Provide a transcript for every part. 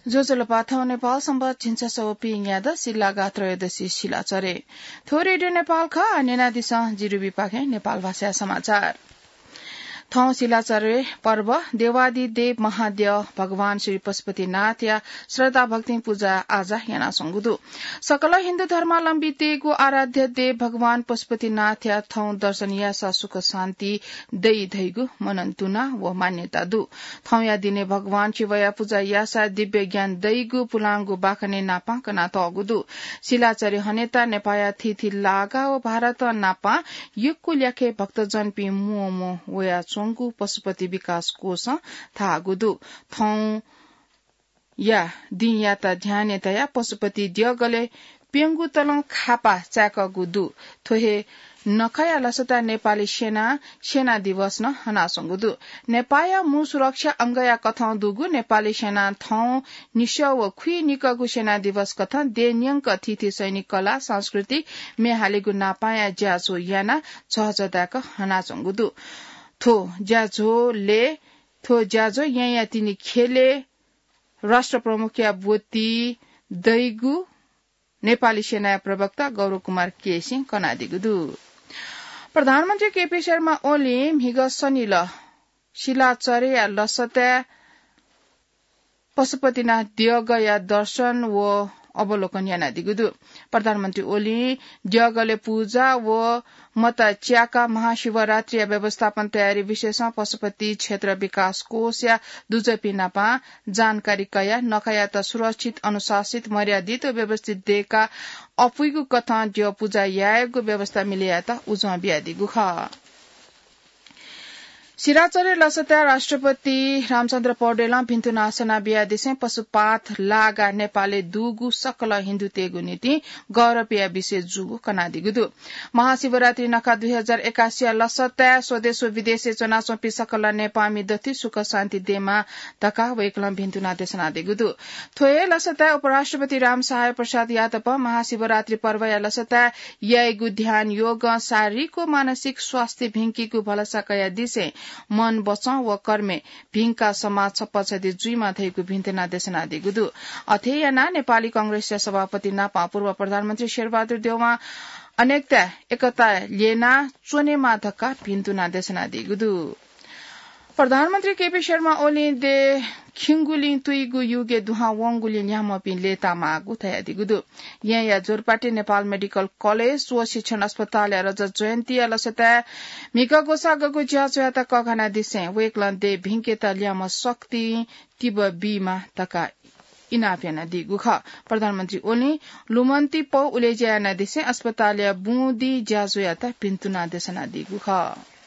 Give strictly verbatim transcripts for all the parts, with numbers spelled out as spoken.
जोजोलपाथौ नेपाल सम्बत छिन्छ सवपी याद सिल्लागा त्रयोदशी शिलाचरे थो रेडियो नेपाल ख नेना दिशा जिरुबी पाखे नेपाल भाषा समाचार थौ शिलाचरे पर्व देवादि देव महादेव भगवान श्री पशुपतिनाथ या श्रद्धा भक्ति पूजा आज याना संगुदु सकल हिन्दू धर्मावलम्बी तेगु आराध्य देव भगवान पशुपतिनाथ या थौ दर्शनीय सुख शान्ति दई धैगु मनन्तुना व मान्यता दु थौ या दिने भगवान शिवया पूजा यासा दिव्य ज्ञान दईगु पुलांगु बाखने नापा कना तगुदु शिलाचरे हनेता नेपाया थिथि लागा व भारत नापा युक्कु ल्याखे भक्तजन पि मोमो वया चोंगु पशुपति विकास कोष थागुदु थौ या दिया त ध्यान तया पशुपति दियगले पेंगु तलङ खापा चाक गुदु थोहे नखया लसता नेपाली सेना सेना दिवस न हनासंगुदु नेपाया मु सुरक्षा अंगया कथौ दुगु नेपाली सेना थौ निशो व खुइ निकगु सेना दिवस कथा देन्यंक तिथि सैनिक कला संस्कृति मेहालेगु नापाया ज्याजो याना छहजदाक हनासंगुदु थो ज्याजो ले थो ज्याजो यहाँ तिनी खेले राष्ट्र प्रमुख या बोती दैगु नेपाली सेना प्रवक्ता गौरव कुमार के सिंह कनादिगुदु प्रधानमन्त्री केपी शर्मा ओली हिग शनिल शिलाचरे या लसता पशुपतिनाथ दियग या दर्शन व अवलोकन याना दिगुदु प्रधानमन्त्री ओली दियगले पूजा व मता च्याका महाशिवरात्रि व्यवस्थापन तयारी विशेष पशुपति क्षेत्र विकास कोष या दुजपी नापा जानकारी कया नखया त सुरक्षित अनुशासित मर्यादित व्यवस्थित देका अपुइगु कथा ज्यो पूजा यायगु व्यवस्था मिलिया त उजमा बियादिगु ख सिराचरे लसता राष्ट्रपति रामचन्द्र पौडेल भिन्तु नासना बिया दिसे पशुपात लागा नेपाले दुगु सकल हिन्दू तेगु नीति गौरवपिया विशेष जुगु कनादिगुदु महाशिवरात्रि नखा दुई हजार एकासी लसता स्वदेश विदेश चना सोपी सकल नेपामी दति सुख शान्ति देमा तका वेकलम भिन्तु नादेशना दिगुदु थोए लसता उपराष्ट्रपति राम सहाय प्रसाद यादव महाशिवरात्रि पर्व या लसता यगु ध्यान योग शारीरिक मानसिक स्वास्थ्य भिंकीगु भलसा कया दिसे मन बचाउ व कर्मे भिंका समाज छप्पछदी जुइमा थैगु भिन्तेना देशना दिगुदु अथेयाना नेपाली कांग्रेस सभापति नापा पूर्व प्रधानमन्त्री शेरबहादुर देउवा अनेकता एकता लेना चोनेमा धक्का भिन्तुना देशना दिगुदु प्रधानमन्त्री केपी शर्मा ओली दे खिंगुली तुइगु युगे दुहा वंगुली न्यामपि लेता मागु थया दिगुदु यहाँ या जोरपाटी नेपाल मेडिकल कलेज व शिक्षण अस्पताल या रजत जयन्ती अलसता मिका गोसागको ज्याचयाता कखना दिसे वेकलन दे भिंकेता ल्याम शक्ति तिब बीमा तका इनाफेना दिगु ख प्रधानमन्त्री ओली लुमन्ती पौ उलेज्याना दिसे अस्पताल या बुदी ज्याचयाता पिन्तुना देशना दिगु ख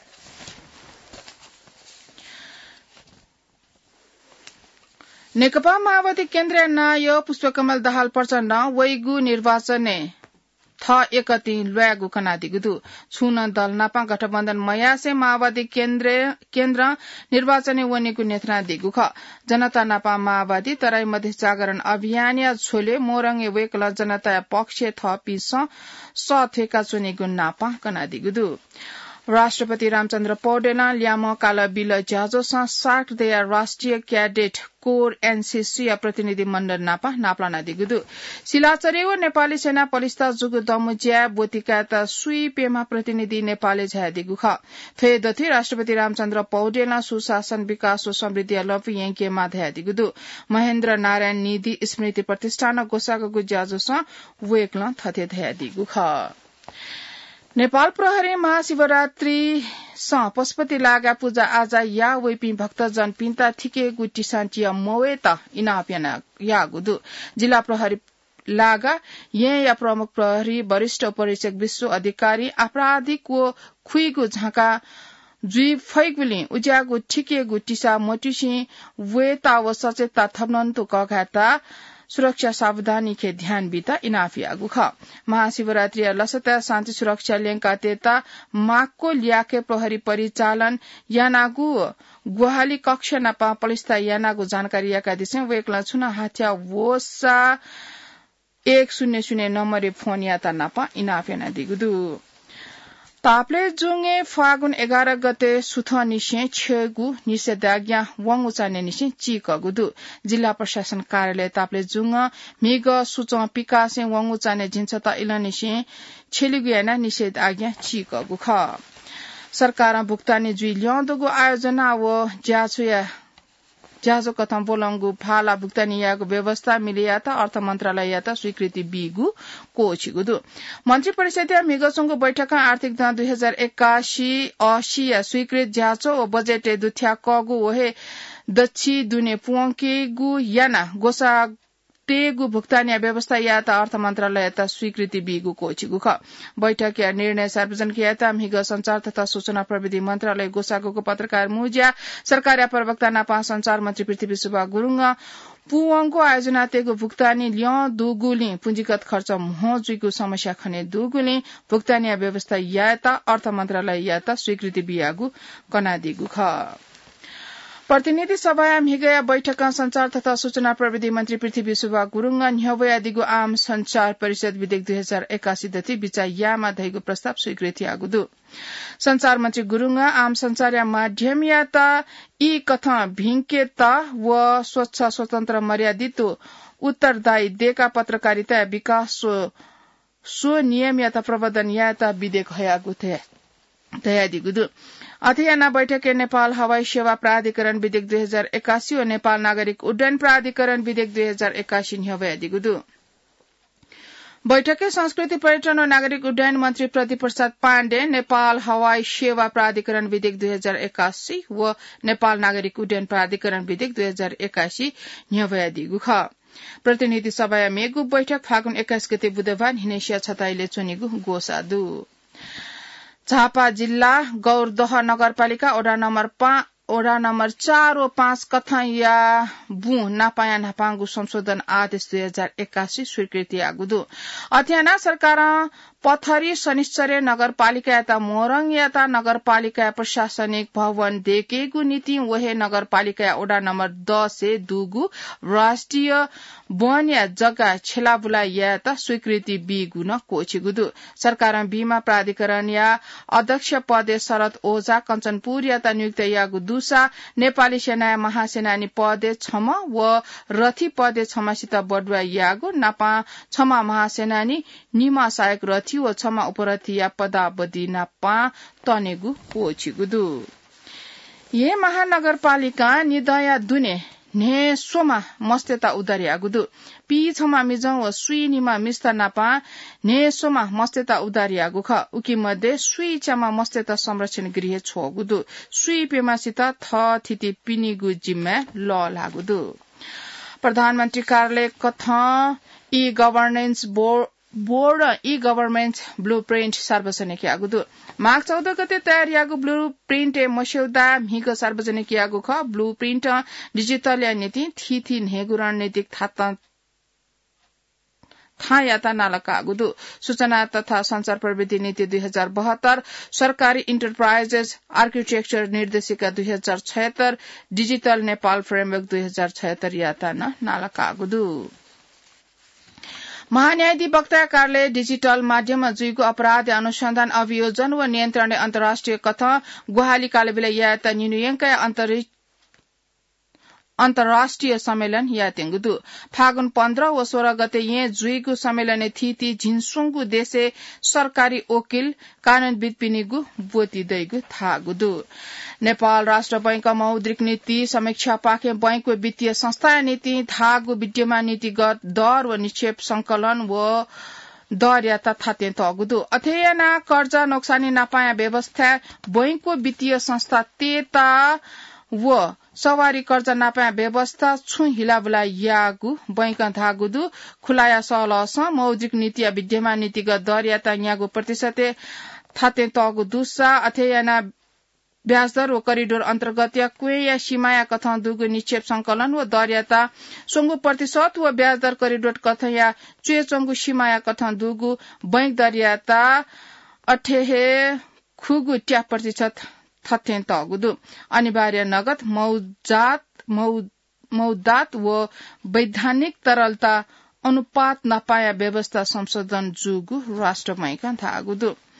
नेकपा माओवादी केन्द्रीय नाय पुष्पकमल दाहाल प्रचण्ड वैगु निर्वाचने थ एकति ल्यागु कनादिगुदु छुन दल नापा गठबन्धन मयासे माओवादी केन्द्र केन्द्र निर्वाचने वनेगु नेथना दिगु ख जनता नापा माओवादी तराई मध्य जागरण अभियान या छोले मोरङे वेकल जनता पक्ष थपिस सथेका चुनेगु नापा कनादिगुदु राष्ट्रपति रामचन्द्र पौडेल ल्याम काला बिल ज्याजोसा सार्क दया राष्ट्रिय क्याडेट कोर एनसीसी प्रतिनिधि मण्डल नापा नाप्लाना दिगुदु सिलाचरे व नेपाली सेना पलिस्ता जुगु दमुज्या बोतिका त सुई पेमा प्रतिनिधि नेपाली झया दिगु ख थे दथि राष्ट्रपति रामचन्द्र पौडेल सुशासन विकास व समृद्धि लपि यंके माधया दिगुदु महेन्द्र नारायण निधि स्मृति प्रतिष्ठान गोसागु ज्याजोसा वेकल थथे धया दिगु ख नेपाल प्रहरी महाशिवरात्रि स पशुपति लागा पूजा आज या वेपी भक्तजन पिन्ता थिके गुटी शान्तिया मोवे त इनाप्याना या गुदु जिल्ला प्रहरी लागा ये या प्रमुख प्रहरी वरिष्ठ परीक्षक विश्व अधिकारी आपराधिक व खुइगु झाका जुई फैगुली उज्यागु ठिके गुटीसा मोटिसी वे ताव सचेतता थप्नन्तु कघाता सुरक्षा सावधानी के ध्यान बिता इनाफिया गुख महाशिवरात्रि लसता शान्ति सुरक्षा लेंका तेता मागको ल्याके प्रहरी परिचालन यानागु गुहाली कक्ष नपा पलिस्ता यानागु जानकारी याका दिसे वेकला छुना हाथ्या वोसा एक शून्य शून्य नम्बरे फोन याता नपा इनाफेना दिगुदु ताप्लेजुङे फागुन एघार गते सुथ निशे छेगु निषेधाज्ञा वंगु चाने निशे चिकगुदु जिल्ला प्रशासन कार्यालय ताप्लेजुङ मिग सुच पिकासे वंगु चाने जिन्सता इल निशे छेलिगुयाना निषेधाज्ञा चिकगु ख सरकार भुक्तानी जुइ ल्याउँदुगु आयोजना व ज्याछुया ज्याजो कथम बोलंगु फाला भुक्तानी याको व्यवस्था मिलियाता अर्थ मन्त्रालय याता स्वीकृति बिगु कोचिगुदु मन्त्री परिषदीय मिगसंगु बैठकमा आर्थिक द दुई हजार एक्कासी अस्सी स्वीकृत ज्याचो व बजेट दुथ्या कगु वहे दक्षि दुने पुंकेगु याना गोसा टेगु भुक्तानी व्यवस्था याता अर्थ मन्त्रालय याता स्वीकृति बिगु कोचिगु ख बैठक या निर्णय सार्वजनिक याता मिग संचार तथा सूचना प्रविधि मन्त्रालय गोसागुको पत्रकार मुज्या सरकारी प्रवक्ता नापा संचार मन्त्री पृथ्वी सुब्बा गुरुङ पुवङको आयोजना तेगु भुक्तानी ल्य दुगुली पुँजीगत खर्च मोजुइको समस्या खने दुगुली भुक्तानी व्यवस्था याता अर्थ मन्त्रालय याता स्वीकृति बियागु कनादिगु ख प्रतिनिधि सभा मिगया बैठक संचार तथा सूचना प्रविधि मन्त्री पृथ्वी सुब्बा गुरुङ न्यवया दिगु आम संचार परिषद विधेयक दुई हजार एक्कासी दति विचायामा धैगु प्रस्ताव स्वीकृति आगुदु संचार मन्त्री गुरुङ आम संचार या माध्यम याता ई कथा भिंकेता व स्वच्छ स्वतन्त्र मर्यादित उत्तरदायी देका पत्रकारिता विकास सो नियम याता प्रबन्धन याता विधेयक हयागु थे तयादिगुदु अध्ययना बैठक नेपाल हवाई सेवा प्राधिकरण विधेयक दुई हजार एक्कासी और नेपाल नागरिक उड्डयन प्राधिकरण विधेयक दुई हजार एक्कासी न्यवयादिगुदु बैठके संस्कृति पर्यटन और नागरिक उड्डयन मंत्री प्रदीप प्रसाद पाण्डे नेपाल हवाई सेवा प्राधिकरण विधेयक दुई हजार एक्कासी व नेपाल नागरिक उड्डयन प्राधिकरण विधेयक दुई हजार एक्कासी न्यवयादिगु ख प्रतिनिधि सभा मेगु बैठक फागुन एक्काइस गते बुधबार हिनेसिया छताईले चुनिगु गोसादु झापा जिल्ला गौरदह नगरपालिका ओडा नम्बर पाँच ओडा नम्बर चार व पाँच कथैया बु नापाया नापाङ्गु संशोधन आदेश दुई हजार एक्कासी स्वीकृति आगुदु अध्ययना सरकार पथरी शनिश्चर्य नगरपालिका याता मोरङ याता नगरपालिका प्रशासनिक भवन देकेगु नीति वहे नगरपालिका ओडा नम्बर दस से दुगु राष्ट्रिय वन या जग्गा छेलाबुला याता स्वीकृति बिगु न कोचिगुदु सरकार बीमा प्राधिकरण या अध्यक्ष पदे शरद ओझा कञ्चनपुर याता नियुक्त यागु दुसा नेपाली सेना महासेनानी पदे छम व रथी पदे छमासित बडुवा यागु नापा छमा महासेनानी निमा सहायक रथी व छमा उपरथी या पदावधि नापा तनेगु कोचिगुदु ये महानगरपालिका निदया दुने ने सोमा मस्तेता उदारियागुदु पी छमा मिजं व सुई निमा मिस्ता नापा ने सोमा मस्तेता उदारियागु ख उकी मध्ये सुई चमा मस्तेता संरक्षण गृह छोगुदु सुई पेमासित थ थिति पिनिगु जिम्मा ल लागुदु प्रधानमन्त्री कार्यालय कथा e governance board board e government blueprint सार्वजनिक यागुदु माघ चौध गते तयार यागु ब्लू प्रिन्ट मस्यौदा मिग सार्वजनिक यागु ख ब्लू प्रिन्ट डिजिटल या नीति थिथि नेगु रणनीतिक थाता था याता नालकागुदु सूचना तथा संचार प्रविधि नीति दुई हजार बहत्तर सरकारी इन्टरप्राइजेस आर्किटेक्चर निर्देशिका दुई हजार छयत्तर डिजिटल नेपाल फ्रेमवर्क दुई हजार छयत्तर याता न नालकागुदु महान्यायाधिवक्ता कार्यालय डिजिटल माध्यम जुइगु अपराध अनुसन्धान अभियोजन व नियन्त्रण अन्तर्राष्ट्रिय कथा गुवाहाली कालेबिला याता निनुयंका अन्तर्राष्ट्रिय सम्मेलन यातेंगुदु फागुन पन्ध्र व सोह्र गते ये जुइगु सम्मेलन थिति झिन्सुङगु देशे सरकारी वकिल कानूनविद पिनिगु बोती दैगु थागुदु नेपाल राष्ट्र बैंक मौद्रिक नीति समीक्षा पाके बैंकको वित्तीय संस्था नीति धागु विद्यमान नीतिगत दर व निक्षेप संकलन व दर याता थाते तगुदु अथेना कर्जा नोक्सानी नापाया व्यवस्था बैंकको वित्तीय संस्था तेता व सवारी कर्जा नापाया व्यवस्था छु हिलाबुला यागु बैंक धागुदु खुलाया सलस मौद्रिक नीति या विद्यमान नीतिगत दर याता यागु प्रतिशत थाते तगु दुसा अथेना ब्याज दर व करिडोर अन्तर्गत या कुए या सीमाया कथा दुगु निक्षेप संकलन व दर याता सोंगु प्रतिशत व ब्याज दर करिडोर कथा या चुए चंगु सीमाया कथा दुगु बैंक दर याता अठेहे खुगु ट्या प्रतिशत थथें तगुदु अनिवार्य नगद मौजात मौदात व वैधानिक तरलता अनुपात नपाया व्यवस्था संशोधन जुगु राष्ट्र बैंक थागुदु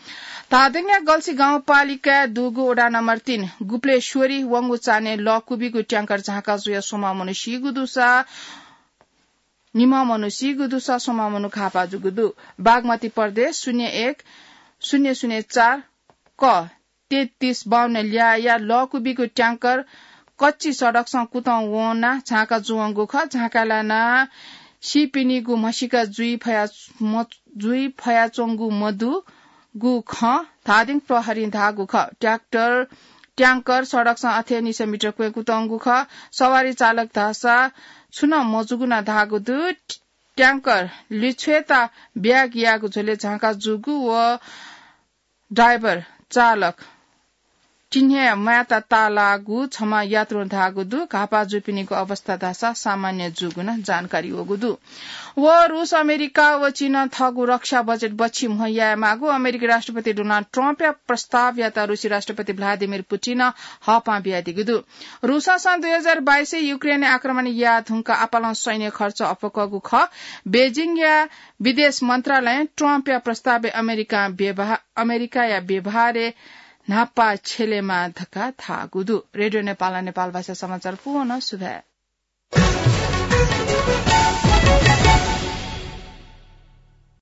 तादेंगा गल्सी गाउँपालिका दुगु ओडा नम्बर तीन गुप्लेश्वरी वंगु चाने लकुबीगु ट्याङ्कर झाका जुया सोमा मनुष्य गुदुसा निमा मनुष्य गुदुसा सोमा मनु खापा जुगुदु बागमती प्रदेश शून्य एक शून्य शून्य चार क तेत्तीस बाउन्न ल्या या लकुबीगु ट्याङ्कर कच्ची सड़क सँग कुताउ वना झाका जुवंगु ख झाकालाना सिपिनीगु मसिका जुई फया जुई फयाचोंगु मधु गु ख धादिङ प्रहरी धागु ख ट्र्याक्टर ट्याङ्कर सड़क सँग अथे निस मिटर कुए कुताउंगु ख सवारी चालक धासा छुन मजुगुना धागु दु ट्याङ्कर लिछेता ब्याग यागु झोले झाका जुगु व ड्राइभर चालक चिन्हे माता तालागु क्षमा यात्रु धागुदु घापा जुपिनीको अवस्था दासा सामान्य जुगुना जानकारी होगुदु व रूस अमेरिका व चीन थगु रक्षा बजेट बछि मह्या मागु अमेरिकी राष्ट्रपति डोनाल्ड ट्रम्प या प्रस्ताव याता रूसी राष्ट्रपति भ्लादिमिर पुटिन हपा बियादिगुदु रूस सन् दुई हजार बाइस युक्रेन आक्रमण या धुंका आपालन सैन्य खर्च अपकगु ख बेजिङ या विदेश मन्त्रालय ट्रम्प या प्रस्ताव अमेरिका व्यवहार अमेरिका या व्यवहारे नापा छेलेमा धक्का थागुदु रेडियो नेपाल नेपाल भाषा समाचार पुनः सुभा